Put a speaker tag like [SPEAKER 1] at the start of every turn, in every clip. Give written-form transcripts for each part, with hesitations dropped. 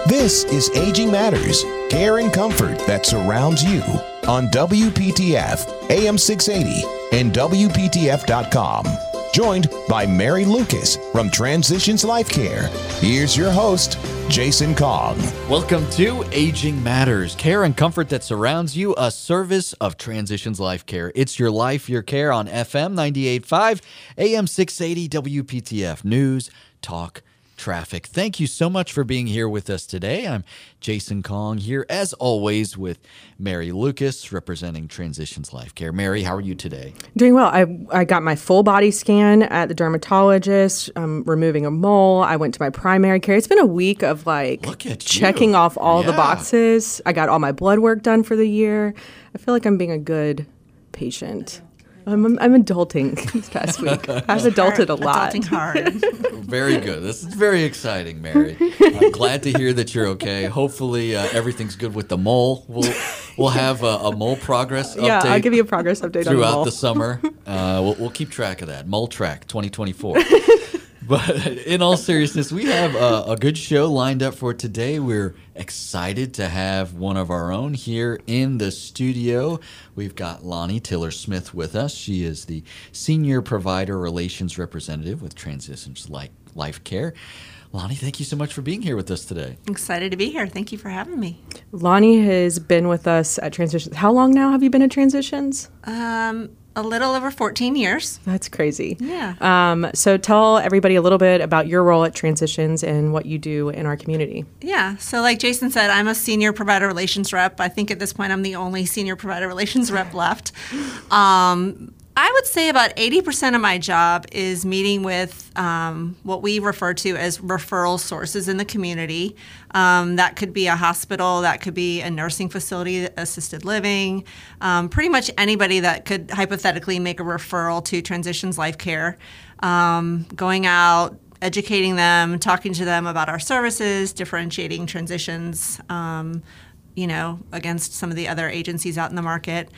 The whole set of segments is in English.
[SPEAKER 1] This is Aging Matters, care and comfort that surrounds you on WPTF, AM 680, and WPTF.com. Joined by Mary Lucas from Transitions Life Care. Here's your host, Jason Kong.
[SPEAKER 2] Welcome to Aging Matters, care and comfort that surrounds you, a service of Transitions Life Care. It's your life, your care on FM 98.5, AM 680, WPTF News, Talk, Traffic. Thank you so much for being here with us today. I'm Jason Kong here, as always, with Mary Lucas, representing Transitions Life Care. Mary, how are you today?
[SPEAKER 3] Doing well. I got my full body scan at the dermatologist, removing a mole. I went to my primary care. It's been a week of checking off all the boxes. I got all my blood work done for the year. I feel like I'm being a good patient. I'm adulting this past week. I've adulted a lot.
[SPEAKER 4] Adulting hard.
[SPEAKER 2] Very good. This is very exciting, Mary. I'm glad to hear that you're okay. Hopefully everything's good with the mole. We'll have a mole progress update.
[SPEAKER 3] Yeah, I'll give you a progress update on the mole.
[SPEAKER 2] Throughout the summer. We'll keep track of that. Mole Track 2024. But in all seriousness, we have a good show lined up for today. We're excited to have one of our own here in the studio. We've got Lonnie Tiller-Smith with us. She is the Senior Provider Relations Representative with Transitions Life Care. Lonnie, thank you so much for being here with us today.
[SPEAKER 4] Excited to be here. Thank you for having me.
[SPEAKER 3] Lonnie has been with us at Transitions. How long now have you been at Transitions?
[SPEAKER 4] A little over 14 years.
[SPEAKER 3] That's crazy.
[SPEAKER 4] Yeah.
[SPEAKER 3] So tell everybody a little bit about your role at Transitions and what you do in our community.
[SPEAKER 4] Yeah. So like Jason said, I'm a senior provider relations rep. I think at this point I'm the only senior provider relations rep left. I would say about 80% of my job is meeting with what we refer to as referral sources in the community. That could be a hospital, that could be a nursing facility, assisted living, pretty much anybody that could hypothetically make a referral to Transitions Life Care. Going out, educating them, talking to them about our services, differentiating Transitions, against some of the other agencies out in the market.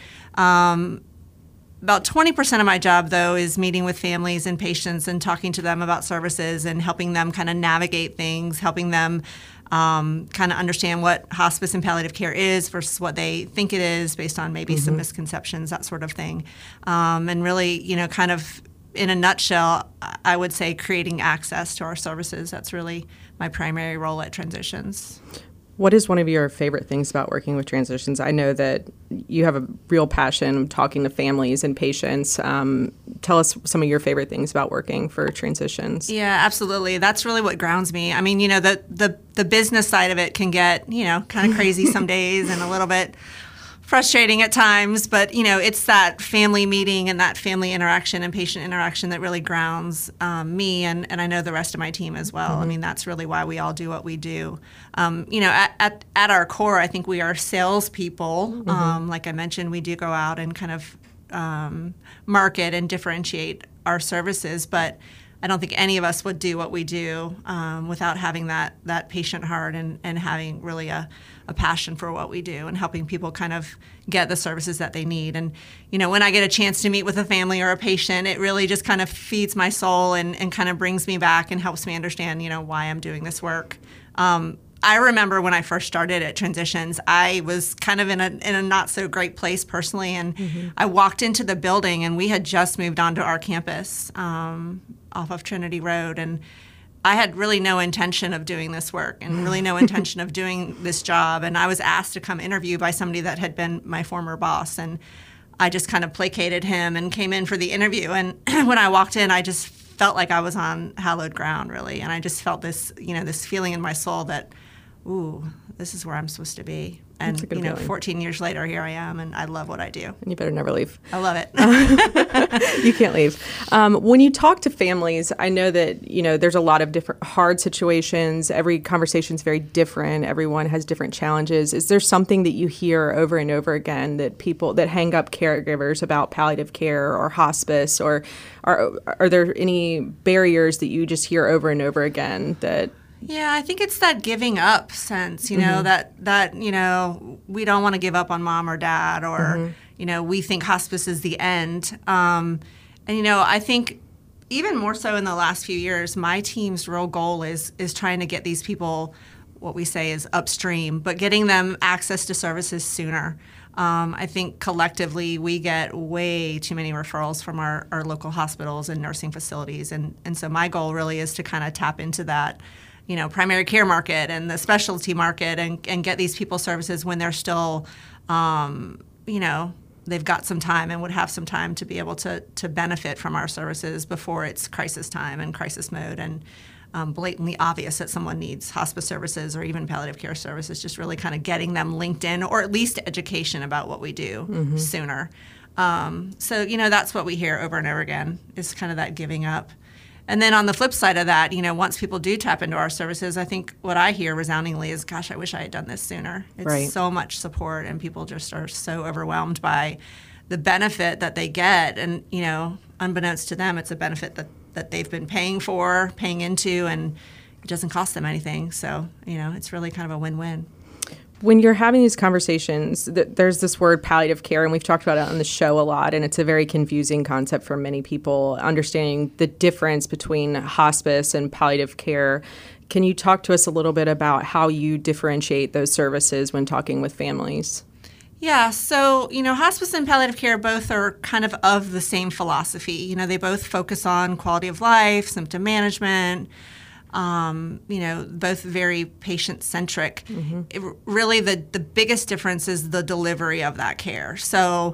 [SPEAKER 4] About 20% of my job, though, is meeting with families and patients and talking to them about services and helping them kind of navigate things, helping them kind of understand what hospice and palliative care is versus what they think it is based on maybe some misconceptions, that sort of thing. And really, kind of in a nutshell, I would say creating access to our services. That's really my primary role at Transitions.
[SPEAKER 3] What is one of your favorite things about working with Transitions? I know that you have a real passion talking to families and patients. Tell us some of your favorite things about working for Transitions.
[SPEAKER 4] Yeah, absolutely. That's really what grounds me. I mean, the business side of it can get, kind of crazy some days and a little bit frustrating at times, but it's that family meeting and that family interaction and patient interaction that really grounds me and I know the rest of my team as well. I mean, that's really why we all do what we do. At our core, I think we are salespeople. Like I mentioned, we do go out and kind of market and differentiate our services, but I don't think any of us would do what we do without having that patient heart and having really a passion for what we do and helping people kind of get the services that they need. And, when I get a chance to meet with a family or a patient, it really just kind of feeds my soul and kind of brings me back and helps me understand, why I'm doing this work. I remember when I first started at Transitions, I was kind of in a not so great place personally, and I walked into the building and we had just moved onto our campus off of Trinity Road, and I had really no intention of doing this work and really no intention of doing this job, and I was asked to come interview by somebody that had been my former boss, and I just kind of placated him and came in for the interview, and when I walked in, I just felt like I was on hallowed ground, really, and I just felt this, this feeling in my soul that, ooh, this is where I'm supposed to be. And, 14 years later, here I am, and I love what I do.
[SPEAKER 3] And you better never leave.
[SPEAKER 4] I love it.
[SPEAKER 3] You can't leave. When you talk to families, I know that, there's a lot of different hard situations. Every conversation is very different. Everyone has different challenges. Is there something that you hear over and over again that people that hang up caregivers about palliative care or hospice, or are there any barriers that you just hear over and over again that...
[SPEAKER 4] Yeah, I think it's that giving up sense, that we don't want to give up on mom or dad, or, we think hospice is the end. And, I think even more so in the last few years, my team's real goal is trying to get these people what we say is upstream, but getting them access to services sooner. I think collectively we get way too many referrals from our local hospitals and nursing facilities. And so my goal really is to kind of tap into that, primary care market and the specialty market and get these people services when they're still, they've got some time and would have some time to be able to benefit from our services before it's crisis time and crisis mode and blatantly obvious that someone needs hospice services or even palliative care services, just really kind of getting them linked in or at least education about what we do sooner. So, that's what we hear over and over again is kind of that giving up. And then on the flip side of that, once people do tap into our services, I think what I hear resoundingly is, gosh, I wish I had done this sooner. It's so much support and people just are so overwhelmed by the benefit that they get. And, unbeknownst to them, it's a benefit that they've been paying into, and it doesn't cost them anything. So, it's really kind of a win-win.
[SPEAKER 3] When you're having these conversations, there's this word palliative care, and we've talked about it on the show a lot, and it's a very confusing concept for many people, understanding the difference between hospice and palliative care. Can you talk to us a little bit about how you differentiate those services when talking with families?
[SPEAKER 4] Yeah, so, hospice and palliative care both are kind of the same philosophy. They both focus on quality of life, symptom management, both very patient-centric. Really, the biggest difference is the delivery of that care. So,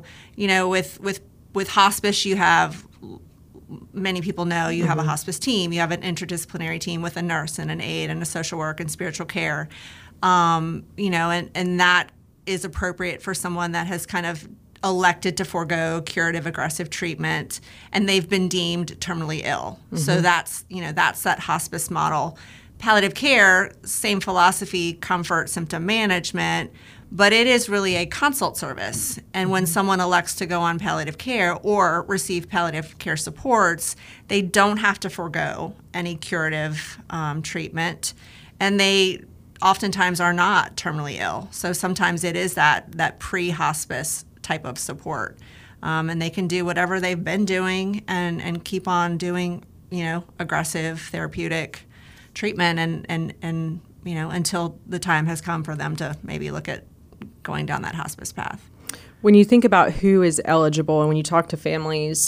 [SPEAKER 4] with hospice, you have, many people know, you have a hospice team. You have an interdisciplinary team with a nurse and an aide and a social work and spiritual care, and that is appropriate for someone that has kind of elected to forego curative aggressive treatment and they've been deemed terminally ill. So that's that hospice model. Palliative care, same philosophy, comfort, symptom management, but it is really a consult service. And when someone elects to go on palliative care or receive palliative care supports, they don't have to forego any curative treatment, and they oftentimes are not terminally ill. So sometimes it is that pre-hospice type of support. And they can do whatever they've been doing and keep on doing, aggressive therapeutic treatment and until the time has come for them to maybe look at going down that hospice path.
[SPEAKER 3] When you think about who is eligible and when you talk to families,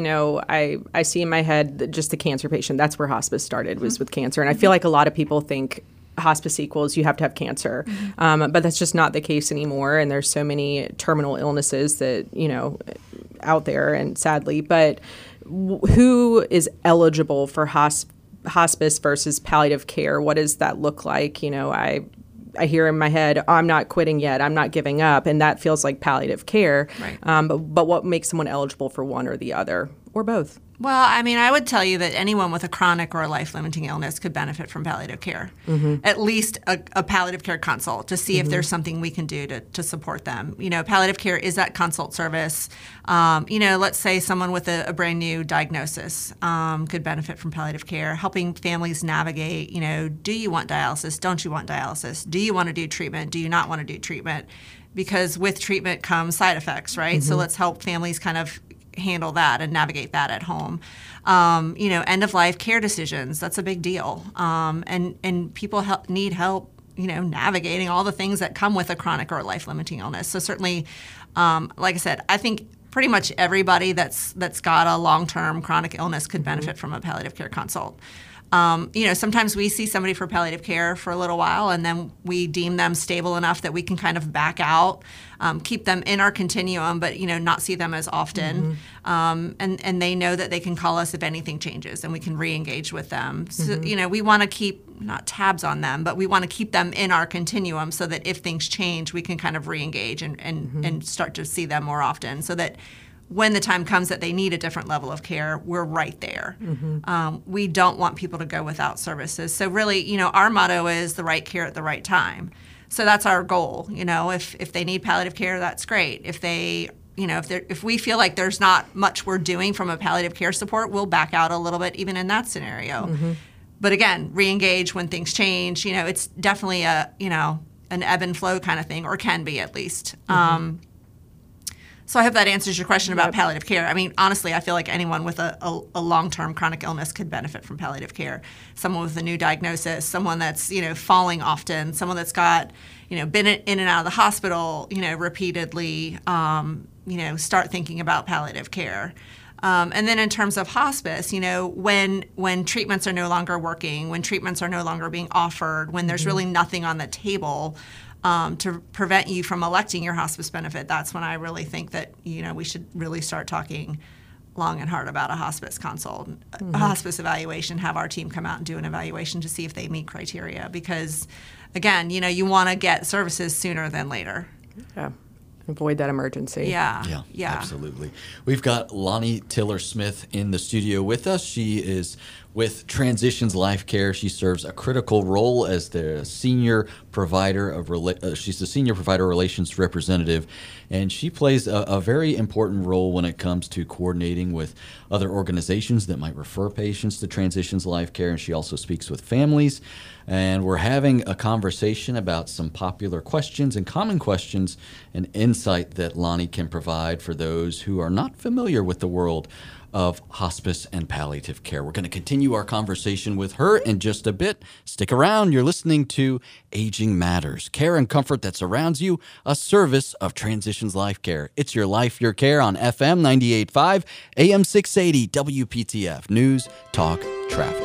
[SPEAKER 3] I see in my head just the cancer patient. That's where hospice started, was with cancer. And I feel like a lot of people think hospice equals you have to have cancer. But that's just not the case anymore. And there's so many terminal illnesses that, out there, and sadly. But who is eligible for hospice versus palliative care? What does that look like? I hear in my head, I'm not quitting yet, I'm not giving up, and that feels like palliative care.
[SPEAKER 4] Right.
[SPEAKER 3] But what makes someone eligible for one or the other, or both?
[SPEAKER 4] Well, I would tell you that anyone with a chronic or a life-limiting illness could benefit from palliative care, at least a palliative care consult to see if there's something we can do to support them. Palliative care is that consult service. Let's say someone with a brand new diagnosis could benefit from palliative care, helping families navigate, do you want dialysis? Don't you want dialysis? Do you want to do treatment? Do you not want to do treatment? Because with treatment comes side effects, right? So let's help families kind of handle that and navigate that at home. End of life care decisions, that's a big deal. And people need help, navigating all the things that come with a chronic or life limiting illness. So certainly, like I said, I think pretty much everybody that's got a long-term chronic illness could benefit from a palliative care consult. Sometimes we see somebody for palliative care for a little while and then we deem them stable enough that we can kind of back out, keep them in our continuum, but, not see them as often. And they know that they can call us if anything changes and we can re-engage with them. So, we want to keep, not tabs on them, but we want to keep them in our continuum so that if things change, we can kind of re-engage and start to see them more often so that when the time comes that they need a different level of care, we're right there. We don't want people to go without services. So really, our motto is the right care at the right time. So that's our goal. If they need palliative care, that's great. If they, if we feel like there's not much we're doing from a palliative care support, we'll back out a little bit even in that scenario. But again, re-engage when things change. It's definitely an ebb and flow kind of thing, or can be at least. So I hope that answers your question about palliative care. I mean, honestly, I feel like anyone with a long-term chronic illness could benefit from palliative care. Someone with a new diagnosis, someone that's, falling often, someone that's got, been in and out of the hospital, repeatedly, start thinking about palliative care. And then in terms of hospice, when treatments are no longer working, when treatments are no longer being offered, when there's really nothing on the table, to prevent you from electing your hospice benefit, that's when I really think that, we should really start talking long and hard about a hospice consult, a hospice evaluation, have our team come out and do an evaluation to see if they meet criteria. Because, again, you want to get services sooner than later.
[SPEAKER 3] Yeah. Avoid that emergency.
[SPEAKER 4] Yeah,
[SPEAKER 2] absolutely. We've got Lonnie Tiller-Smith in the studio with us. She is with Transitions Life Care. She serves a critical role as the senior provider of she's the senior provider relations representative, and she plays a very important role when it comes to coordinating with other organizations that might refer patients to Transitions Life Care. And she also speaks with families. And we're having a conversation about some popular questions and common questions and insight that Lonnie can provide for those who are not familiar with the world of hospice and palliative care. We're going to continue our conversation with her in just a bit. Stick around. You're listening to Aging Matters, care and comfort that surrounds you, a service of Transitions Life Care. It's your life, your care on FM 98.5, AM 680, WPTF, News, Talk, Traffic.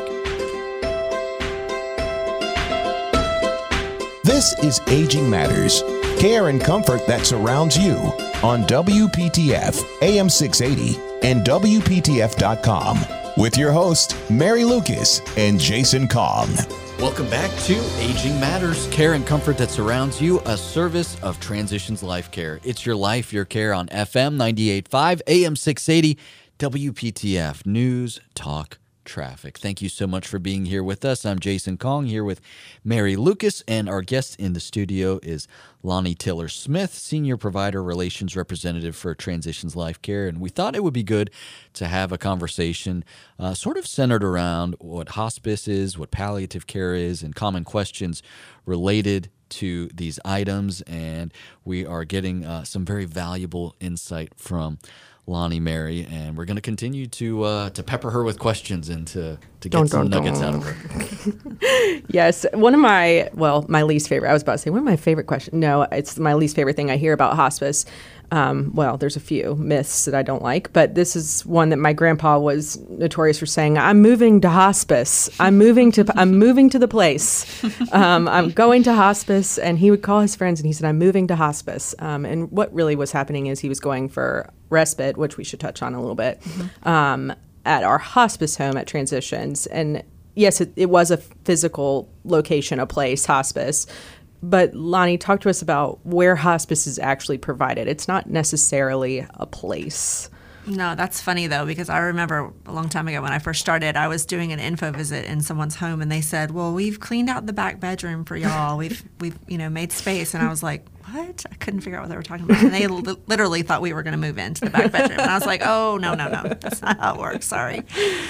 [SPEAKER 1] This is Aging Matters, care and comfort that surrounds you on WPTF, AM 680, and WPTF.com with your host, Mary Lucas and Jason Kong.
[SPEAKER 2] Welcome back to Aging Matters, care and comfort that surrounds you, a service of Transitions Life Care. It's your life, your care on FM 98.5, AM 680, WPTF, News, Talk, Traffic. Thank you so much for being here with us. I'm Jason Kong here with Mary Lucas, and our guest in the studio is Lonnie Tiller-Smith, Senior Provider Relations Representative for Transitions Life Care. And we thought it would be good to have a conversation sort of centered around what hospice is, what palliative care is, and common questions related to these items. And we are getting some very valuable insight from Lonnie, Mary, and we're going to continue to pepper her with questions and to get some nuggets out of her.
[SPEAKER 3] Yes, one of my least favorite. I was about to say one of my favorite questions. No, it's my least favorite thing I hear about hospice. There's a few myths that I don't like, but this is one that my grandpa was notorious for saying. I'm moving to hospice. I'm moving to the place. I'm going to hospice, and he would call his friends and he said, I'm moving to hospice. And what really was happening is he was going for respite, which we should touch on a little bit, at our hospice home at Transitions. And yes, it was a physical location, a place, hospice. But Lonnie, talk to us about where hospice is actually provided. It's not necessarily a place.
[SPEAKER 4] No, that's funny, though, because I remember a long time ago when I first started, I was doing an info visit in someone's home, and they said, well, we've cleaned out the back bedroom for y'all. We've made space. And I was like, what? I couldn't figure out what they were talking about. And they literally thought we were going to move into the back bedroom. And I was like, oh, no. That's not how it works. Sorry.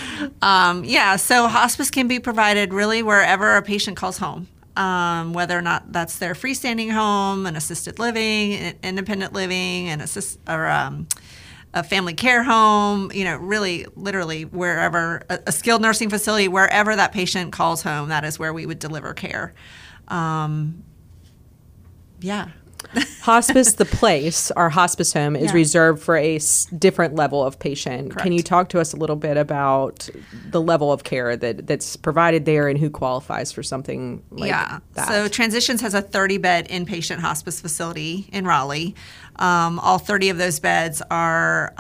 [SPEAKER 4] So hospice can be provided really wherever a patient calls home. Whether or not that's their freestanding home, an assisted living, independent living, a family care home, really literally wherever, a skilled nursing facility, wherever that patient calls home, that is where we would deliver care.
[SPEAKER 3] Hospice, the place, our hospice home, is reserved for a different level of patient.
[SPEAKER 4] Correct.
[SPEAKER 3] Can you talk to us a little bit about the level of care that's provided there and who qualifies for something like that?
[SPEAKER 4] So Transitions has a 30-bed inpatient hospice facility in Raleigh. All 30 of those beds are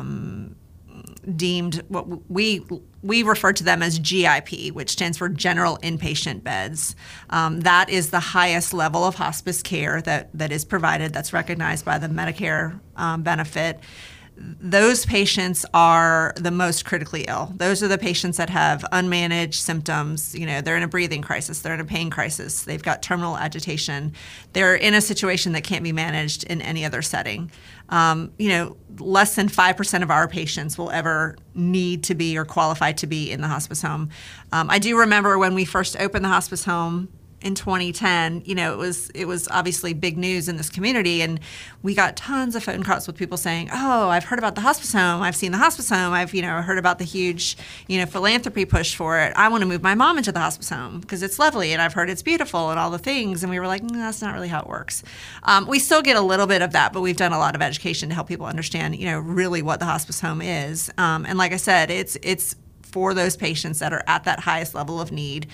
[SPEAKER 4] deemed what we refer to them as GIP, which stands for General Inpatient Beds. That is the highest level of hospice care that is provided, that's recognized by the Medicare benefit. Those patients are the most critically ill. Those are the patients that have unmanaged symptoms. They're in a breathing crisis. They're in a pain crisis. They've got terminal agitation. They're in a situation that can't be managed in any other setting. Less than 5% of our patients will ever need to be or qualify to be in the hospice home. I do remember when we first opened the hospice home in 2010, it was obviously big news in this community, and we got tons of phone calls with people saying, "Oh, I've heard about the hospice home. I've seen the hospice home. I've heard about the huge philanthropy push for it. I want to move my mom into the hospice home because it's lovely, and I've heard it's beautiful and all the things." And we were like, "That's not really how it works." We still get a little bit of that, but we've done a lot of education to help people understand, really what the hospice home is. And like I said, it's for those patients that are at that highest level of need.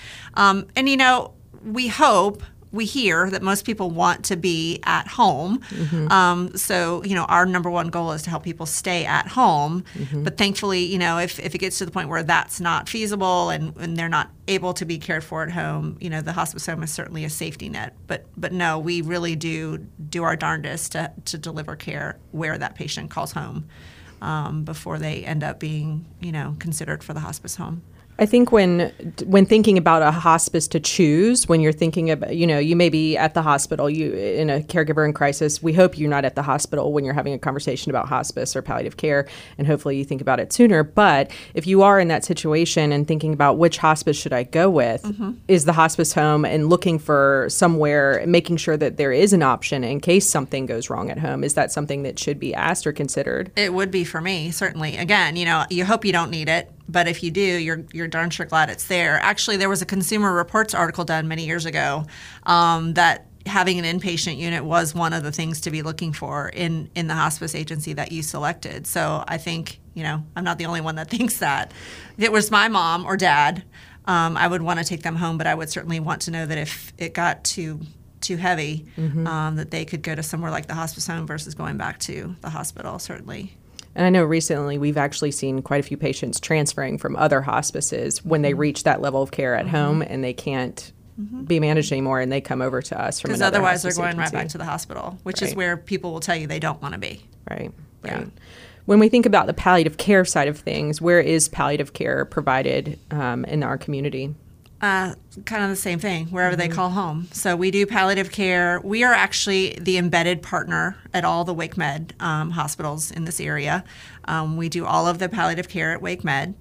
[SPEAKER 4] We hear that most people want to be at home. So, our number one goal is to help people stay at home. But thankfully, if it gets to the point where that's not feasible and they're not able to be cared for at home, the hospice home is certainly a safety net. But no, we really do our darndest to deliver care where that patient calls home before they end up being, considered for the hospice home.
[SPEAKER 3] I think when thinking about a hospice to choose, when you're thinking about, you may be at the hospital, you in a caregiver in crisis. We hope you're not at the hospital when you're having a conversation about hospice or palliative care, and hopefully you think about it sooner. But if you are in that situation and thinking about which hospice should I go with, is the hospice home, and looking for somewhere, making sure that there is an option in case something goes wrong at home, is that something that should be asked or considered?
[SPEAKER 4] It would be for me, certainly. Again, you hope you don't need it. But if you do, you're darn sure glad it's there. Actually, there was a Consumer Reports article done many years ago that having an inpatient unit was one of the things to be looking for in the hospice agency that you selected. So I think, I'm not the only one that thinks that. If it was my mom or dad, I would want to take them home, but I would certainly want to know that if it got too heavy, that they could go to somewhere like the hospice home versus going back to the hospital, certainly.
[SPEAKER 3] And I know recently we've actually seen quite a few patients transferring from other hospices when they reach that level of care at home and they can't be managed anymore, and they come over to us from another
[SPEAKER 4] otherwise
[SPEAKER 3] hospice
[SPEAKER 4] they're going
[SPEAKER 3] agency.
[SPEAKER 4] right back to the hospital, which is where people will tell you they don't want to be.
[SPEAKER 3] Right.
[SPEAKER 4] Yeah.
[SPEAKER 3] When we think about the palliative care side of things, where is palliative care provided in our community?
[SPEAKER 4] Kind of the same thing, wherever they call home. So we do palliative care. We are actually the embedded partner at all the WakeMed hospitals in this area. We do all of the palliative care at WakeMed.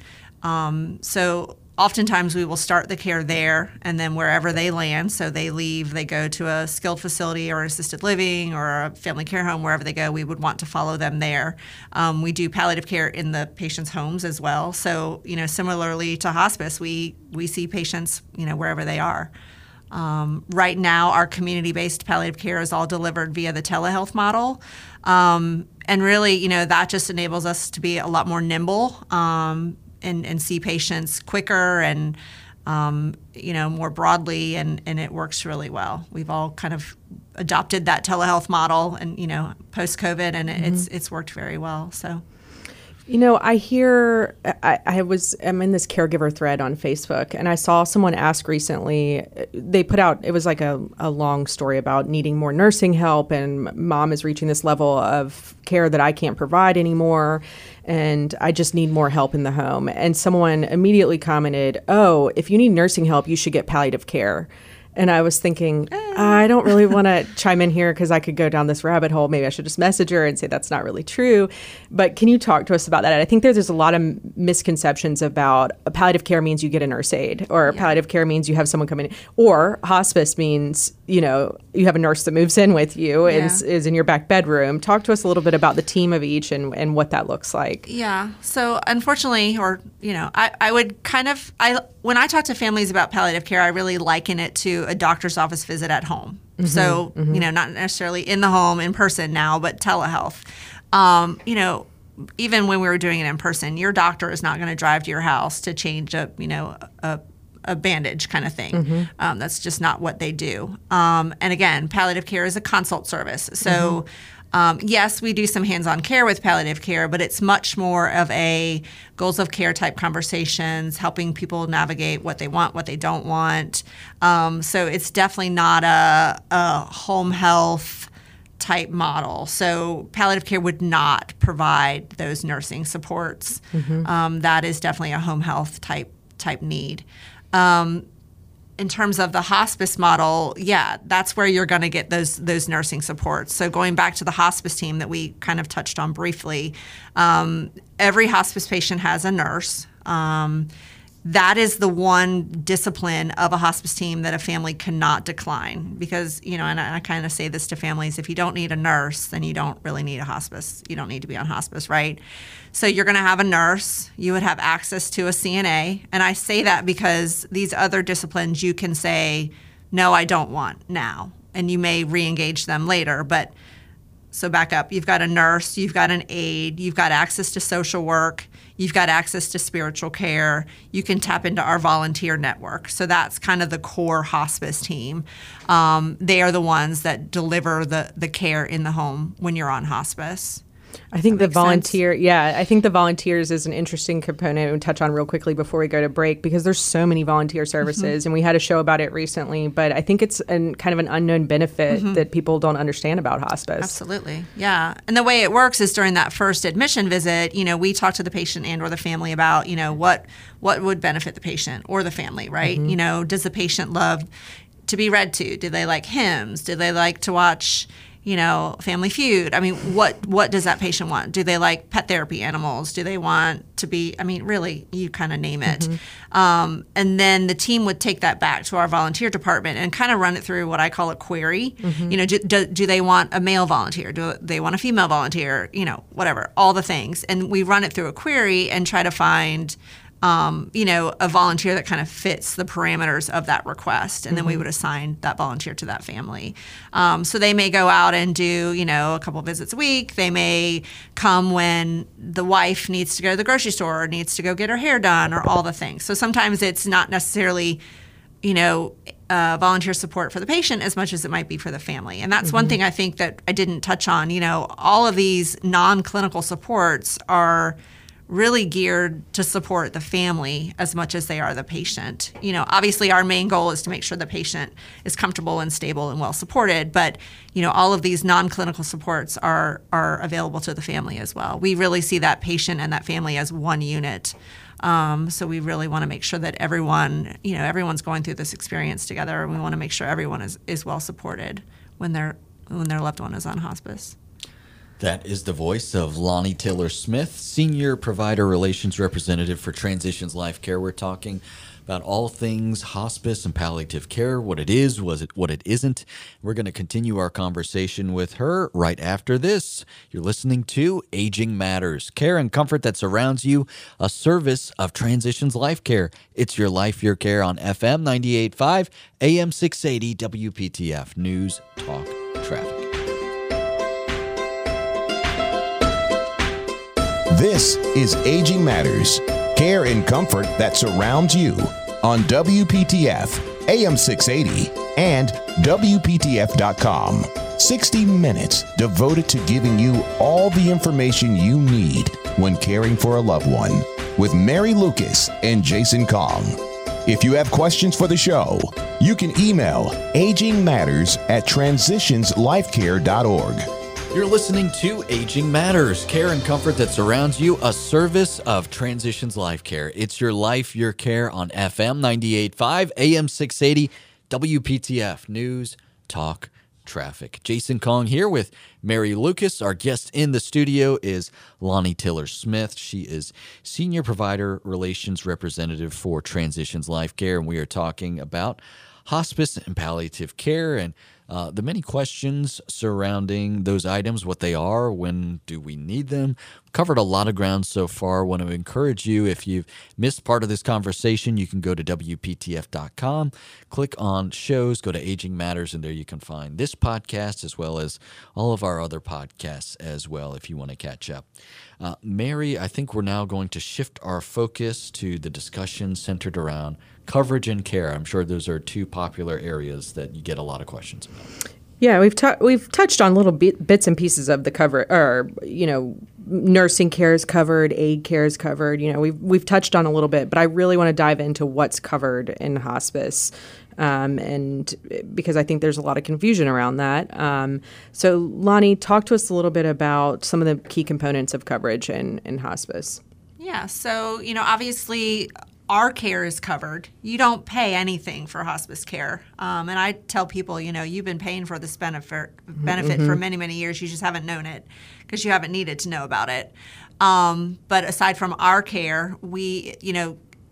[SPEAKER 4] So oftentimes we will start the care there, and then wherever they land, so they leave, they go to a skilled facility or assisted living or a family care home, wherever they go, we would want to follow them there. We do palliative care in the patients' homes as well. So, similarly to hospice, we see patients, wherever they are. Right now, our community-based palliative care is all delivered via the telehealth model. And really, that just enables us to be a lot more nimble and see patients quicker and, more broadly, and it works really well. We've all kind of adopted that telehealth model and, post-COVID, and it's worked very well, so.
[SPEAKER 3] I hear, I'm in this caregiver thread on Facebook, and I saw someone ask recently, they put out, it was like a long story about needing more nursing help, and mom is reaching this level of care that I can't provide anymore, and I just need more help in the home. And someone immediately commented, "Oh, if you need nursing help, you should get palliative care." And I was thinking, I don't really want to chime in here because I could go down this rabbit hole. Maybe I should just message her and say that's not really true. But can you talk to us about that? I think there's a lot of misconceptions about palliative care means you get a nurse aide, or palliative care means you have someone come in, or hospice means, you have a nurse that moves in with you and is in your back bedroom. Talk to us a little bit about the team of each and what that looks like.
[SPEAKER 4] Yeah. So unfortunately, I would when I talk to families about palliative care, I really liken it to a doctor's office visit at home. So, not necessarily in the home in person now, but telehealth. Even when we were doing it in person, your doctor is not going to drive to your house to change a bandage kind of thing. That's just not what they do. And again, palliative care is a consult service. So yes, we do some hands-on care with palliative care, but it's much more of a goals of care type conversations, helping people navigate what they want, what they don't want. So it's definitely not a home health type model. So palliative care would not provide those nursing supports. That is definitely a home health type need. In terms of the hospice model, that's where you're going to get those nursing supports. So going back to the hospice team that we kind of touched on briefly, every hospice patient has a nurse. that is the one discipline of a hospice team that a family cannot decline, because, and I kind of say this to families: if you don't need a nurse, then you don't really need a hospice. You don't need to be on hospice, right? So you're going to have a nurse. You would have access to a CNA. And I say that because these other disciplines, you can say, no, I don't want now. And you may re-engage them later. But so back up. You've got a nurse. You've got an aide. You've got access to social work. You've got access to spiritual care. You can tap into our volunteer network. So that's kind of the core hospice team. They are the ones that deliver the care in the home when you're on hospice.
[SPEAKER 3] I think the volunteers is an interesting component we'll touch on real quickly before we go to break, because there's so many volunteer services, and we had a show about it recently, but I think it's kind of an unknown benefit that people don't understand about hospice.
[SPEAKER 4] Absolutely. Yeah. And the way it works is during that first admission visit, we talk to the patient and or the family about, what would benefit the patient or the family, right? Does the patient love to be read to? Do they like hymns? Do they like to watch Family Feud? I mean, what does that patient want? Do they like pet therapy animals? Do they want to be, really, you kind of name it. And then the team would take that back to our volunteer department and kind of run it through what I call a query. Do they want a male volunteer? Do they want a female volunteer? Whatever, all the things. And we run it through a query and try to find a volunteer that kind of fits the parameters of that request. And then we would assign that volunteer to that family. So they may go out and do, a couple visits a week. They may come when the wife needs to go to the grocery store or needs to go get her hair done or all the things. So sometimes it's not necessarily, volunteer support for the patient as much as it might be for the family. And that's one thing I think that I didn't touch on. All of these non-clinical supports are really geared to support the family as much as they are the patient. Obviously our main goal is to make sure the patient is comfortable and stable and well supported, but all of these non-clinical supports are available to the family as well. We really see that patient and that family as one unit. So we really want to make sure that everyone's going through this experience together, and we want to make sure everyone is well supported when their loved one is on hospice.
[SPEAKER 2] That is the voice of Lonnie Tiller Smith, Senior Provider Relations Representative for Transitions Life Care. We're talking about all things hospice and palliative care, what it is, what it isn't. We're going to continue our conversation with her right after this. You're listening to Aging Matters, care and comfort that surrounds you, a service of Transitions Life Care. It's your life, your care on FM 98.5, AM 680, WPTF News, Talk, Traffic.
[SPEAKER 1] This is Aging Matters, care and comfort that surrounds you on WPTF, AM 680, and WPTF.com. 60 minutes devoted to giving you all the information you need when caring for a loved one with Mary Lucas and Jason Kong. If you have questions for the show, you can email agingmatters@transitionslifecare.org.
[SPEAKER 2] You're listening to Aging Matters, care and comfort that surrounds you, a service of Transitions Life Care. It's your life, your care on FM 98.5, AM 680, WPTF News, Talk, Traffic. Jason Kong here with Mary Lucas. Our guest in the studio is Lonnie Tiller Smith. She is Senior Provider Relations Representative for Transitions Life Care, and we are talking about hospice and palliative care and the many questions surrounding those items, what they are, when do we need them. We've covered a lot of ground so far. I want to encourage you, if you've missed part of this conversation, you can go to WPTF.com, click on shows, go to Aging Matters, and there you can find this podcast as well as all of our other podcasts as well if you want to catch up. Mary, I think we're now going to shift our focus to the discussion centered around coverage and care. I'm sure those are two popular areas that you get a lot of questions about.
[SPEAKER 3] Yeah, we've touched on little bits and pieces of the cover, or nursing care is covered, aid care is covered. We've touched on a little bit, but I really want to dive into what's covered in hospice, and because I think there's a lot of confusion around that. So, Lonnie, talk to us a little bit about some of the key components of coverage in hospice.
[SPEAKER 4] Yeah, so obviously, our care is covered. You don't pay anything for hospice care. And I tell people, you've been paying for this benefit for many, many years. You just haven't known it because you haven't needed to know about it. But aside from our care, we,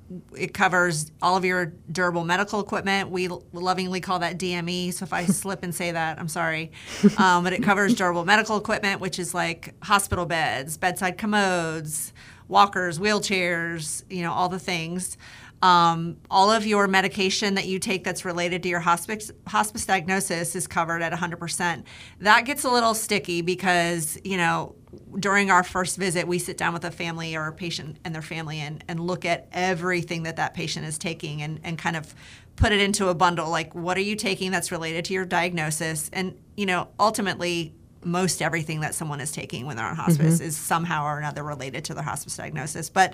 [SPEAKER 4] it covers all of your durable medical equipment. We lovingly call that DME. So if I slip and say that, I'm sorry. But it covers durable medical equipment, which is like hospital beds, bedside commodes, walkers, wheelchairs, all the things. All of your medication that you take that's related to your hospice diagnosis is covered at 100%. That gets a little sticky because, during our first visit, we sit down with a family or a patient and their family and look at everything that patient is taking and kind of put it into a bundle. Like, what are you taking that's related to your diagnosis? And, ultimately, most everything that someone is taking when they're on hospice is somehow or another related to their hospice diagnosis. But,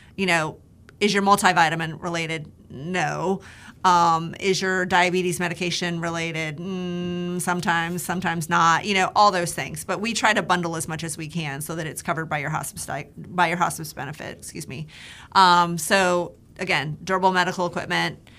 [SPEAKER 4] is your multivitamin related? No. Is your diabetes medication related? Sometimes not. All those things. But we try to bundle as much as we can so that it's covered by your hospice benefit. Excuse me. So again, durable medical equipment,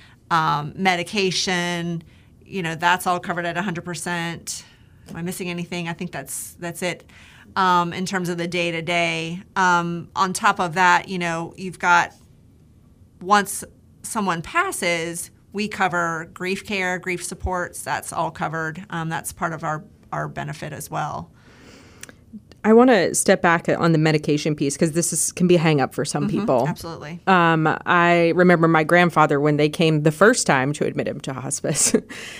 [SPEAKER 4] medication. That's all covered at 100%. Am I missing anything? I think that's it. In terms of the day to day. On top of that, you've got. Once someone passes, we cover grief care, grief supports. That's all covered. That's part of our benefit as well.
[SPEAKER 3] I want to step back on the medication piece because this can be a hang up for some people.
[SPEAKER 4] Absolutely.
[SPEAKER 3] I remember my grandfather when they came the first time to admit him to hospice.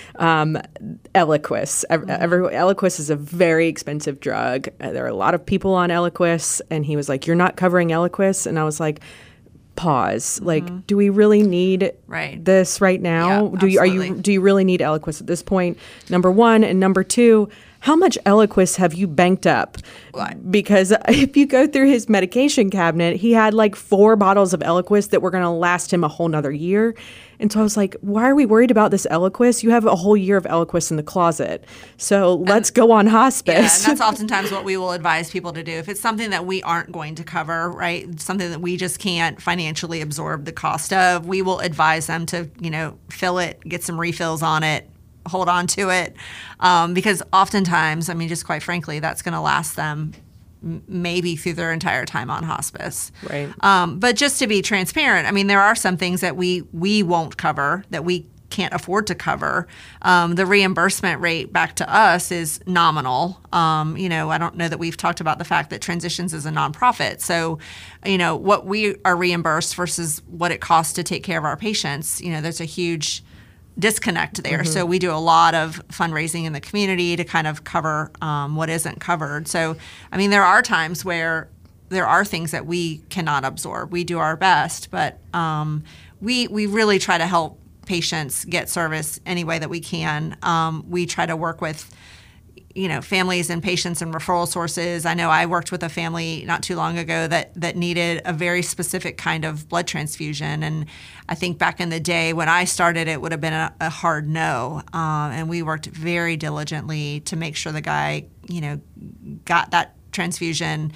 [SPEAKER 3] Eliquis. Eliquis is a very expensive drug. There are a lot of people on Eliquis, and he was like, "You're not covering Eliquis," and I was like, pause. Like, do we really need this right now?
[SPEAKER 4] Yeah,
[SPEAKER 3] do you really need Eliquis at this point? Number one. And number two, how much Eliquis have you banked up? Because if you go through his medication cabinet, he had like 4 bottles of Eliquis that were going to last him a whole nother year. And so I was like, why are we worried about this Eliquis? You have a whole year of Eliquis in the closet. So let's go on hospice.
[SPEAKER 4] Yeah, and that's oftentimes what we will advise people to do. If it's something that we aren't going to cover, right, something that we just can't financially absorb the cost of, we will advise them to, fill it, get some refills on it, hold on to it. Because oftentimes, just quite frankly, that's going to last them maybe through their entire time on hospice.
[SPEAKER 3] Right.
[SPEAKER 4] But just to be transparent, there are some things that we won't cover, that we can't afford to cover. The reimbursement rate back to us is nominal. I don't know that we've talked about the fact that Transitions is a nonprofit. So, what we are reimbursed versus what it costs to take care of our patients, there's a huge disconnect there. So we do a lot of fundraising in the community to kind of cover what isn't covered. So, there are times where there are things that we cannot absorb. We do our best, but we really try to help patients get service any way that we can. We try to work with families and patients and referral sources. I know I worked with a family not too long ago that needed a very specific kind of blood transfusion. And I think back in the day when I started, it would have been a hard no. And we worked very diligently to make sure the guy, got that transfusion.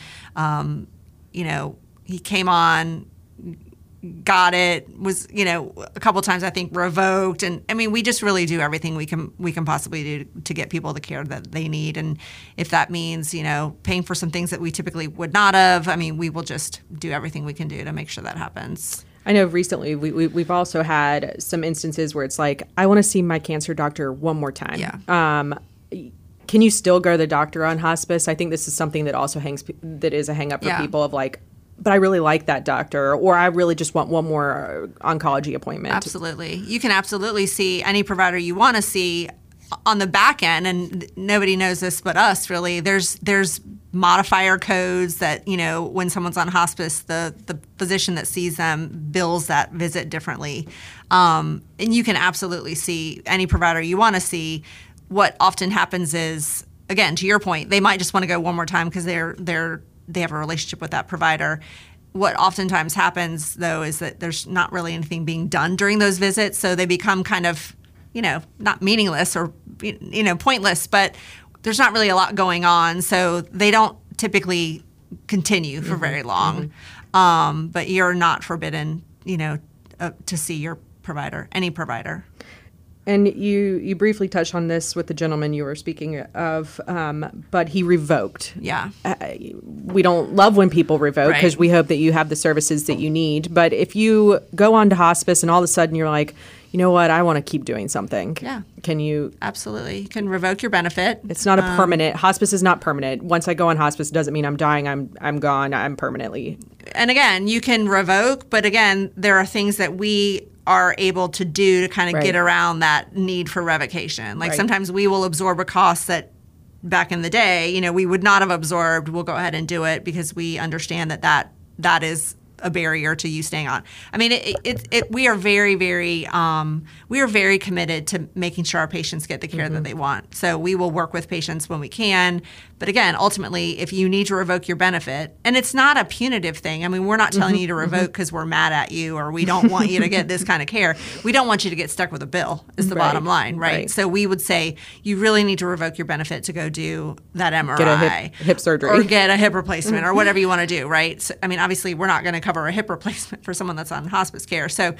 [SPEAKER 4] He came on, got it, was, a couple of times I think revoked. And we just really do everything we can possibly do to get people the care that they need. And if that means, paying for some things that we typically would not have, we will just do everything we can do to make sure that happens.
[SPEAKER 3] I know recently we've also had some instances where it's like, I want to see my cancer doctor one more time.
[SPEAKER 4] Yeah.
[SPEAKER 3] Can you still go to the doctor on hospice? I think this is something that also that is a hang up for people of like, but I really like that doctor, or I really just want one more oncology appointment.
[SPEAKER 4] Absolutely. You can absolutely see any provider you want to see on the back end, and nobody knows this but us, really. There's modifier codes that, when someone's on hospice, the physician that sees them bills that visit differently. And you can absolutely see any provider you want to see. What often happens is, again, to your point, they might just want to go one more time because they have a relationship with that provider. What oftentimes happens, though, is that there's not really anything being done during those visits, so they become kind of, not meaningless or, pointless, but there's not really a lot going on, so they don't typically continue for very long. But you're not forbidden, to see your provider, any provider.
[SPEAKER 3] And you briefly touched on this with the gentleman you were speaking of, but he revoked.
[SPEAKER 4] Yeah.
[SPEAKER 3] We don't love when people revoke because we hope that you have the services that you need. But if you go on to hospice and all of a sudden you're like, you know what, I want to keep doing something.
[SPEAKER 4] Yeah.
[SPEAKER 3] Can you?
[SPEAKER 4] Absolutely. You can revoke your benefit.
[SPEAKER 3] It's not a permanent. Hospice is not permanent. Once I go on hospice, it doesn't mean I'm dying. I'm gone. I'm permanently.
[SPEAKER 4] And again, you can revoke, but again, there are things that we are able to do to kind of get around that need for revocation. Like sometimes we will absorb a cost that back in the day, we would not have absorbed. We'll go ahead and do it because we understand that is a barrier to you staying on. I mean, we are very, very, we are very committed to making sure our patients get the care that they want. So we will work with patients when we can. But again, ultimately, if you need to revoke your benefit, and it's not a punitive thing. I mean, we're not telling you to revoke because we're mad at you or we don't want you to get this kind of care. We don't want you to get stuck with a bill is the bottom line, right? So we would say you really need to revoke your benefit to go do that MRI.
[SPEAKER 3] Get a hip surgery.
[SPEAKER 4] Or get a hip replacement or whatever you want to do, right? So, I mean, obviously, we're not going to cover a hip replacement for someone that's on hospice care. So,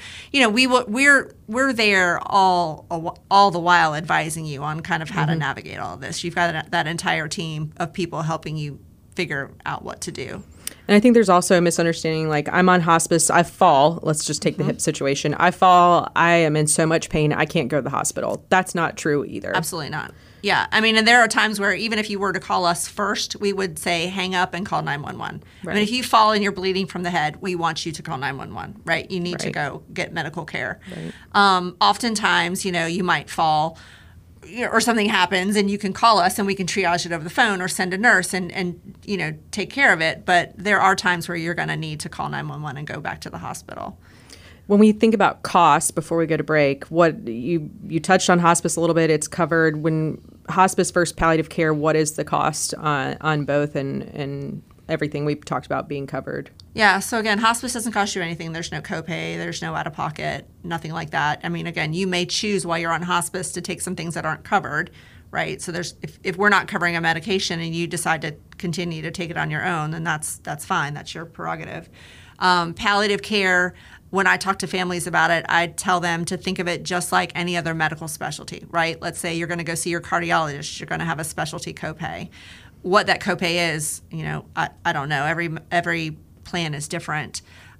[SPEAKER 4] we're there all the while advising you on kind of how to navigate all of this. You've got that entire team of people helping you figure out what to do.
[SPEAKER 3] And I think there's also a misunderstanding, like I'm on hospice, I fall, let's just take the hip situation. I fall, I am in so much pain, I can't go to the hospital. That's not true either.
[SPEAKER 4] Absolutely not. Yeah. I mean, and there are times where even if you were to call us first, we would say hang up and call 911. Right. I mean, if you fall and you're bleeding from the head, we want you to call 911, right? You need to go get medical care. Right. Oftentimes, you might fall or something happens and you can call us and we can triage it over the phone or send a nurse and take care of it. But there are times where you're going to need to call 911 and go back to the hospital.
[SPEAKER 3] When we think about costs, before we go to break, what you touched on hospice a little bit. It's covered when hospice versus palliative care. What is the cost on both and everything we've talked about being covered?
[SPEAKER 4] Yeah. So again, hospice doesn't cost you anything. There's no copay. There's no out of pocket. Nothing like that. I mean, again, you may choose while you're on hospice to take some things that aren't covered, right? So if we're not covering a medication and you decide to continue to take it on your own, then that's fine. That's your prerogative. Palliative care. When I talk to families about it, I tell them to think of it just like any other medical specialty, right? Let's say you're going to go see your cardiologist. You're going to have a specialty copay. What that copay is, I don't know. Every plan is different.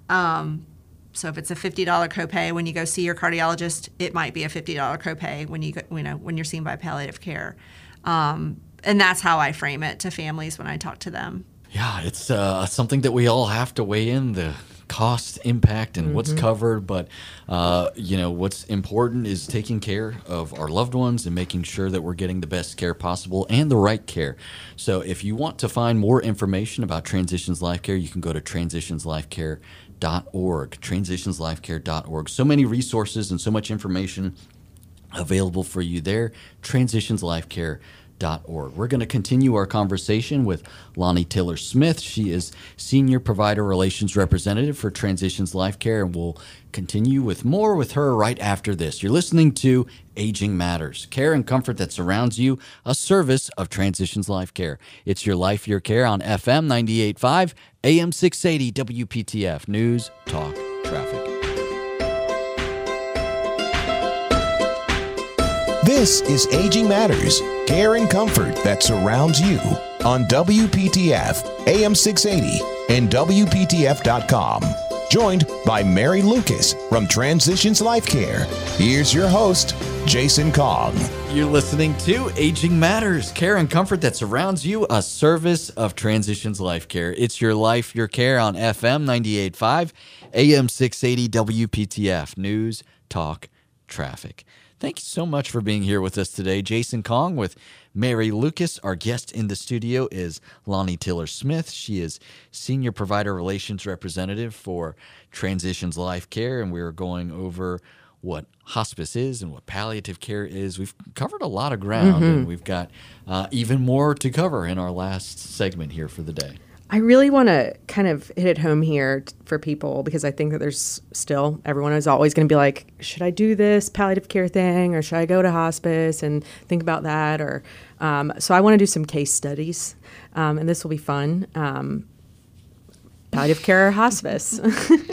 [SPEAKER 4] So if it's a $50 copay when you go see your cardiologist, it might be a $50 copay when you're seen by palliative care. And that's how I frame it to families when I talk to them.
[SPEAKER 2] Yeah, it's something that we all have to weigh in, the cost, impact, and what's covered. But, what's important is taking care of our loved ones and making sure that we're getting the best care possible and the right care. So if you want to find more information about Transitions Life Care, you can go to transitionslifecare.org, transitionslifecare.org. So many resources and so much information available for you there, transitionslifecare.org. We're going to continue our conversation with Lonnie Tiller-Smith. She is Senior Provider Relations Representative for Transitions Life Care, and we'll continue with more with her right after this. You're listening to Aging Matters, care and comfort that surrounds you, a service of Transitions Life Care. It's your life, your care on FM 98.5, AM 680, WPTF, News, Talk, Traffic.
[SPEAKER 1] This is Aging Matters, care and comfort that surrounds you on WPTF, AM 680, and WPTF.com. Joined by Mary Lucas from Transitions Life Care. Here's your host, Jason Kong.
[SPEAKER 2] You're listening to Aging Matters, care and comfort that surrounds you, a service of Transitions Life Care. It's your life, your care on FM 98.5, AM 680, WPTF, News, Talk, Traffic. Thank you so much for being here with us today. Jason Kong with Mary Lucas. Our guest in the studio is Lonnie Tiller-Smith. She is Senior Provider Relations Representative for Transitions Life Care, and we are going over what hospice is and what palliative care is. We've covered a lot of ground, and we've got even more to cover in our last segment here for the day.
[SPEAKER 3] I really want to kind of hit it home here for people because I think that there's still, everyone is always going to be like, should I do this palliative care thing or should I go to hospice and think about that? Or so I want to do some case studies, and this will be fun. Palliative care or hospice.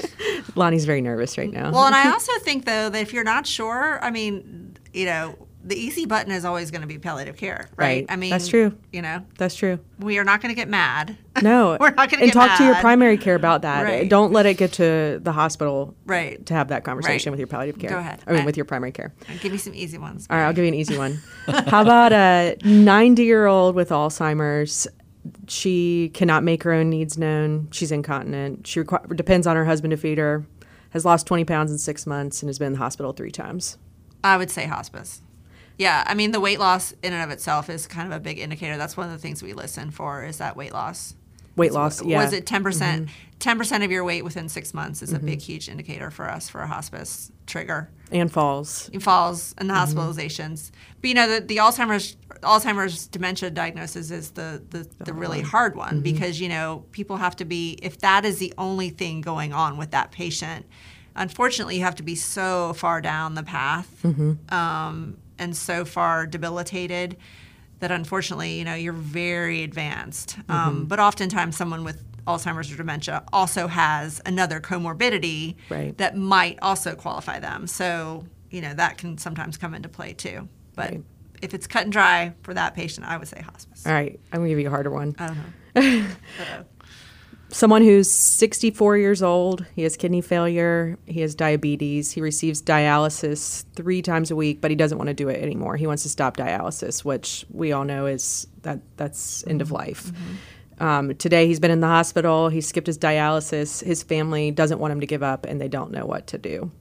[SPEAKER 3] Lonnie's very nervous right now.
[SPEAKER 4] Well, and I also think, though, that if you're not sure, I mean, the easy button is always going to be palliative care, right? I mean,
[SPEAKER 3] that's true. That's true.
[SPEAKER 4] We are not going to get mad.
[SPEAKER 3] No,
[SPEAKER 4] we're not going to get
[SPEAKER 3] and talk
[SPEAKER 4] mad.
[SPEAKER 3] to your primary care about that.
[SPEAKER 4] Right.
[SPEAKER 3] Don't let it get to the hospital.
[SPEAKER 4] Right.
[SPEAKER 3] To have that conversation
[SPEAKER 4] Right.
[SPEAKER 3] with your palliative care.
[SPEAKER 4] Go ahead.
[SPEAKER 3] I mean, with your primary care.
[SPEAKER 4] Give me some easy ones.
[SPEAKER 3] All right, I'll give you an easy one. How about a 90-year-old with Alzheimer's? She cannot make her own needs known. She's incontinent. She depends on her husband to feed her. Has lost 20 pounds in 6 months and has been in the hospital 3 times.
[SPEAKER 4] I would say hospice. Yeah, I mean, the weight loss in and of itself is kind of a big indicator. That's one of the things we listen for is that weight loss.
[SPEAKER 3] Weight loss, yeah.
[SPEAKER 4] Was it 10%? 10% of your weight within 6 months is a big, huge indicator for us for a hospice trigger.
[SPEAKER 3] And falls.
[SPEAKER 4] Falls and the hospitalizations. But the Alzheimer's dementia diagnosis is the really hard one because people have to be, if that is the only thing going on with that patient, unfortunately you have to be so far down the path and so far debilitated that unfortunately you're very advanced. But oftentimes someone with Alzheimer's or dementia also has another comorbidity that might also qualify them. So, that can sometimes come into play too. But if it's cut and dry for that patient, I would say hospice.
[SPEAKER 3] All right, I'm going to give you a harder one.
[SPEAKER 4] I don't know.
[SPEAKER 3] Someone who's 64 years old, he has kidney failure, he has diabetes, he receives dialysis 3 times a week, but he doesn't want to do it anymore. He wants to stop dialysis, which we all know is that's end of life. Today he's been in the hospital, he skipped his dialysis, his family doesn't want him to give up and they don't know what to do.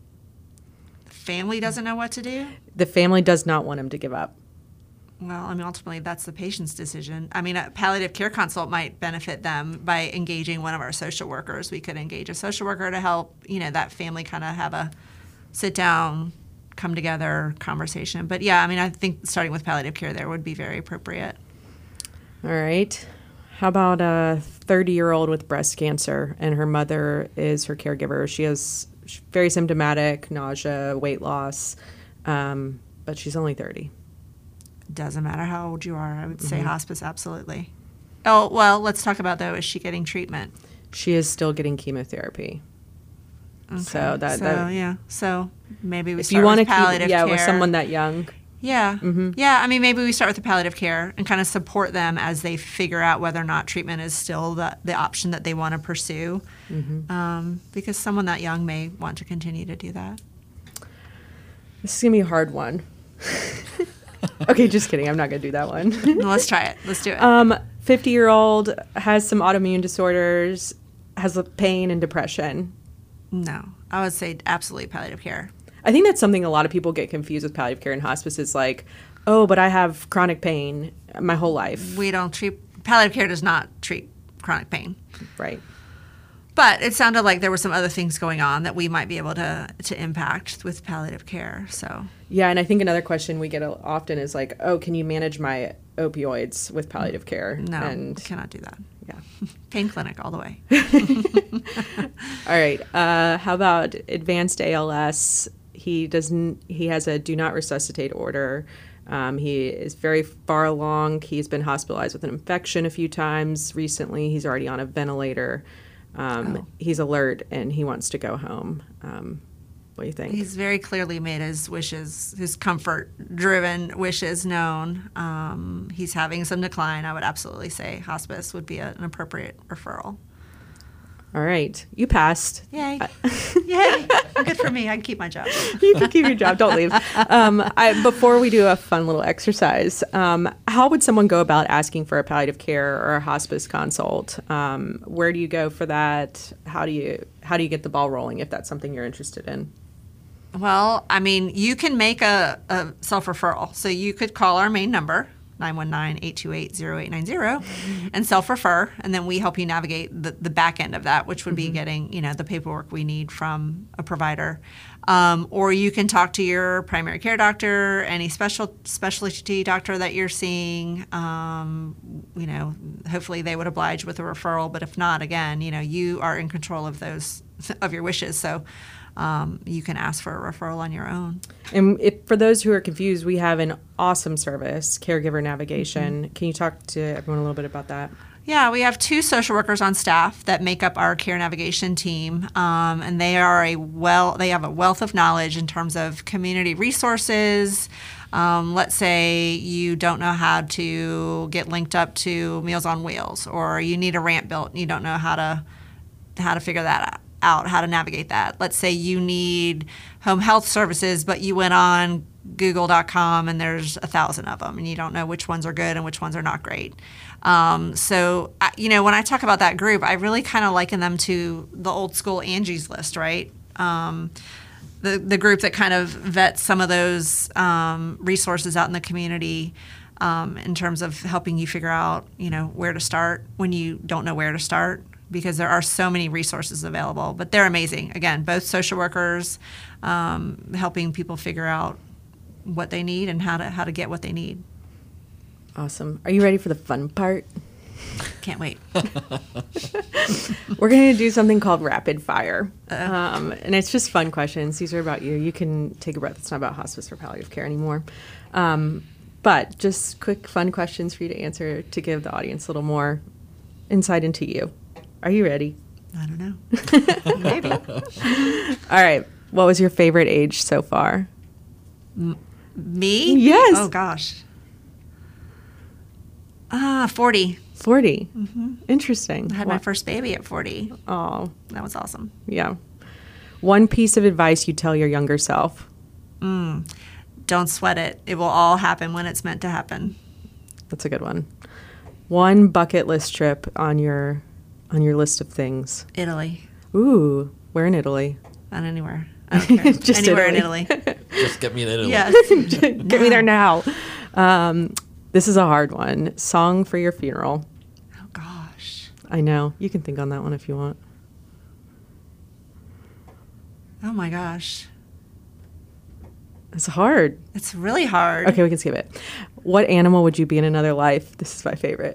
[SPEAKER 4] The family doesn't know what to do?
[SPEAKER 3] The family does not want him to give up.
[SPEAKER 4] Well, I mean, ultimately, that's the patient's decision. I mean, a palliative care consult might benefit them by engaging one of our social workers. We could engage a social worker to help, that family kind of have a sit down, come together conversation. But yeah, I mean, I think starting with palliative care there would be very appropriate.
[SPEAKER 3] All right. How about a 30-year-old with breast cancer and her mother is her caregiver? She's very symptomatic, nausea, weight loss, but she's only 30.
[SPEAKER 4] Doesn't matter how old you are. I would say hospice, absolutely. Oh, well, let's talk about, though, is she getting treatment?
[SPEAKER 3] She is still getting chemotherapy.
[SPEAKER 4] Okay.
[SPEAKER 3] So
[SPEAKER 4] maybe we
[SPEAKER 3] if
[SPEAKER 4] start
[SPEAKER 3] you want
[SPEAKER 4] with
[SPEAKER 3] to
[SPEAKER 4] palliative care.
[SPEAKER 3] with someone that young.
[SPEAKER 4] Yeah. Yeah, I mean, maybe we start with the palliative care and kind of support them as they figure out whether or not treatment is still the option that they want to pursue. Because someone that young may want to continue to do that.
[SPEAKER 3] This is going to be a hard one. Okay, just kidding. I'm not going to do that one.
[SPEAKER 4] No, let's try it. Let's do it.
[SPEAKER 3] 50-year-old has some autoimmune disorders, has pain and depression.
[SPEAKER 4] No, I would say absolutely palliative care.
[SPEAKER 3] I think that's something a lot of people get confused with palliative care and hospice. It's like, oh, but I have chronic pain my whole life.
[SPEAKER 4] We don't treat, palliative care does not treat chronic pain.
[SPEAKER 3] Right.
[SPEAKER 4] But it sounded like there were some other things going on that we might be able to impact with palliative care. So
[SPEAKER 3] yeah, and I think another question we get often is like, oh, can you manage my opioids with palliative care?
[SPEAKER 4] No,
[SPEAKER 3] and
[SPEAKER 4] we cannot do that.
[SPEAKER 3] Yeah.
[SPEAKER 4] Pain clinic all the way.
[SPEAKER 3] All right. How about advanced ALS? He has a do not resuscitate order. He is very far along. He's been hospitalized with an infection a few times recently. He's already on a ventilator. He's alert and he wants to go home. What do you think?
[SPEAKER 4] He's very clearly made his wishes, his comfort-driven wishes known. He's having some decline. I would absolutely say hospice would be an appropriate referral.
[SPEAKER 3] All right. You passed.
[SPEAKER 4] Yay. Yay. Good for me. I can keep my job.
[SPEAKER 3] You can keep your job. Don't leave. Before we do a fun little exercise, how would someone go about asking for a palliative care or a hospice consult? Where do you go for that? How do you get the ball rolling if that's something you're interested in?
[SPEAKER 4] Well, I mean, you can make a self-referral. So you could call our main number, 919-828-0890, and self-refer, and then we help you navigate the back end of that, which would be getting, the paperwork we need from a provider. Or you can talk to your primary care doctor, any specialty doctor that you're seeing. Hopefully they would oblige with a referral, but if not, again, you are in control of of your wishes. So you can ask for a referral on your own.
[SPEAKER 3] And for those who are confused, we have an awesome service, Caregiver Navigation. Can you talk to everyone a little bit about that?
[SPEAKER 4] Yeah, we have 2 social workers on staff that make up our care navigation team, and they have a wealth of knowledge in terms of community resources. Let's say you don't know how to get linked up to Meals on Wheels, or you need a ramp built and you don't know how to figure that out, how to navigate that. Let's say you need home health services, but you went on Google.com and there's 1,000 of them, and you don't know which ones are good and which ones are not great. So, when I talk about that group, I really kind of liken them to the old school Angie's List, right? The group that kind of vets some of those resources out in the community in terms of helping you figure out, where to start when you don't know where to start, because there are so many resources available. But they're amazing. Again, both social workers helping people figure out what they need and how to get what they need.
[SPEAKER 3] Awesome. Are you ready for the fun part?
[SPEAKER 4] Can't wait.
[SPEAKER 3] We're going to do something called rapid fire. And it's just fun questions. These are about you. You can take a breath. It's not about hospice or palliative care anymore. But just quick, fun questions for you to answer to give the audience a little more insight into you. Are you ready?
[SPEAKER 4] I don't know. Maybe.
[SPEAKER 3] All right. What was your favorite age so far?
[SPEAKER 4] Me?
[SPEAKER 3] Yes.
[SPEAKER 4] Oh, gosh. 40.
[SPEAKER 3] 40. Mm-hmm. Interesting.
[SPEAKER 4] I had my first baby at 40.
[SPEAKER 3] Oh.
[SPEAKER 4] That was awesome.
[SPEAKER 3] Yeah. One piece of advice you tell your younger self?
[SPEAKER 4] Don't sweat it. It will all happen when it's meant to happen.
[SPEAKER 3] That's a good one. One bucket list trip on your list of things.
[SPEAKER 4] Italy.
[SPEAKER 3] Ooh, where in Italy?
[SPEAKER 4] Not anywhere. I don't care.
[SPEAKER 3] Just
[SPEAKER 4] anywhere
[SPEAKER 3] Italy.
[SPEAKER 4] in Italy.
[SPEAKER 2] Just get me in Italy.
[SPEAKER 4] Yes.
[SPEAKER 3] Get me there now. This is a hard one. Song for your funeral.
[SPEAKER 4] Oh, gosh.
[SPEAKER 3] I know. You can think on that one if you want.
[SPEAKER 4] Oh, my gosh.
[SPEAKER 3] It's hard.
[SPEAKER 4] It's really hard.
[SPEAKER 3] Okay, we can skip it. What animal would you be in another life? This is my favorite.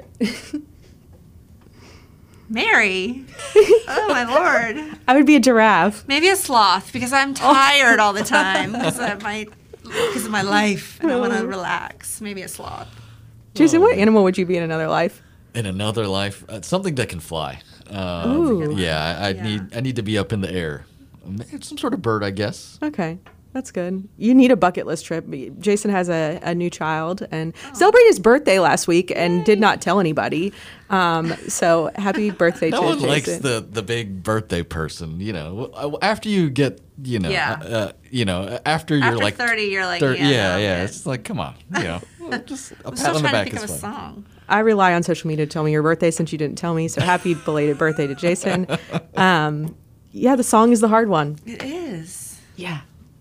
[SPEAKER 4] Mary. Oh, my Lord.
[SPEAKER 3] I would be a giraffe.
[SPEAKER 4] Maybe a sloth, because I'm tired all the time because of my life, and I want to relax. Maybe a sloth.
[SPEAKER 3] Jason, what animal would you be in another life?
[SPEAKER 2] In another life, something that can fly.
[SPEAKER 3] Ooh.
[SPEAKER 2] Yeah, I need to be up in the air. Some sort of bird, I guess.
[SPEAKER 3] Okay. That's good. You need a bucket list trip. Jason has a new child and celebrated his birthday last week and did not tell anybody. So happy birthday to Jason.
[SPEAKER 2] No one likes the big birthday person, After you get, after you're like
[SPEAKER 4] 30, you're like,
[SPEAKER 2] 30, yeah. It's like, come on, just a pat on the back is fine.
[SPEAKER 4] Song.
[SPEAKER 3] I rely on social media to tell me your birthday since you didn't tell me. So happy belated birthday to Jason. The song is the hard one.
[SPEAKER 4] It is.
[SPEAKER 3] Yeah.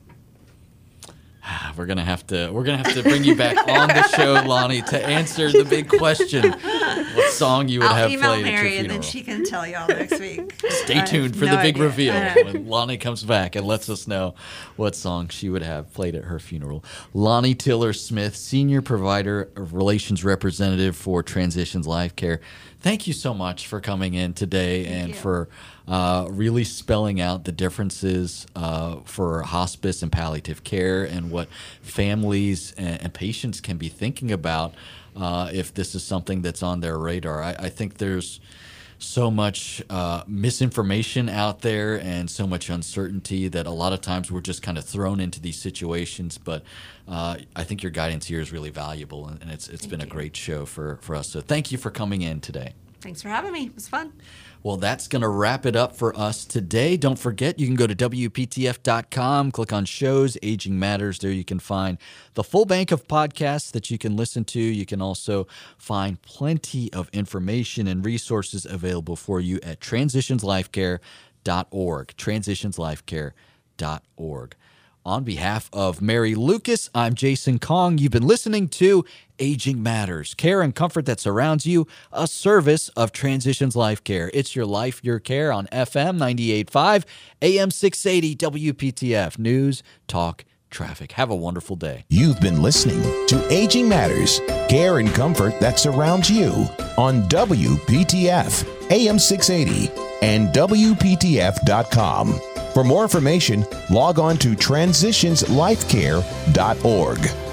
[SPEAKER 2] We're gonna have to bring you back on the show, Lonnie, to answer the big question: what song you would have
[SPEAKER 4] played
[SPEAKER 2] at your
[SPEAKER 4] Mary,
[SPEAKER 2] funeral?
[SPEAKER 4] and then she can tell y'all next week.
[SPEAKER 2] Stay tuned for the big
[SPEAKER 4] idea.
[SPEAKER 2] reveal when Lonnie comes back and lets us know what song she would have played at her funeral. Lonnie Tiller Smith, Senior Provider Relations Representative for Transitions Life Care. Thank you so much for coming in today and for really spelling out the differences for hospice and palliative care and what families and patients can be thinking about if this is something that's on their radar. I think there's so much misinformation out there and so much uncertainty that a lot of times we're just kind of thrown into these situations. But I think your guidance here is really valuable, and it's been a great show for us. So thank you for coming in today.
[SPEAKER 4] Thanks for having me. It was fun.
[SPEAKER 2] Well, that's going to wrap it up for us today. Don't forget, you can go to WPTF.com, click on shows, Aging Matters. There you can find the full bank of podcasts that you can listen to. You can also find plenty of information and resources available for you at transitionslifecare.org, transitionslifecare.org. On behalf of Mary Lucas, I'm Jason Kong. You've been listening to Aging Matters, care and comfort that surrounds you, a service of Transitions Life Care. It's your life, your care on FM 98.5, AM 680, WPTF, News, Talk, Traffic. Have a wonderful day.
[SPEAKER 1] You've been listening to Aging Matters, care and comfort that surrounds you on WPTF, AM 680, and WPTF.com. For more information, log on to transitionslifecare.org.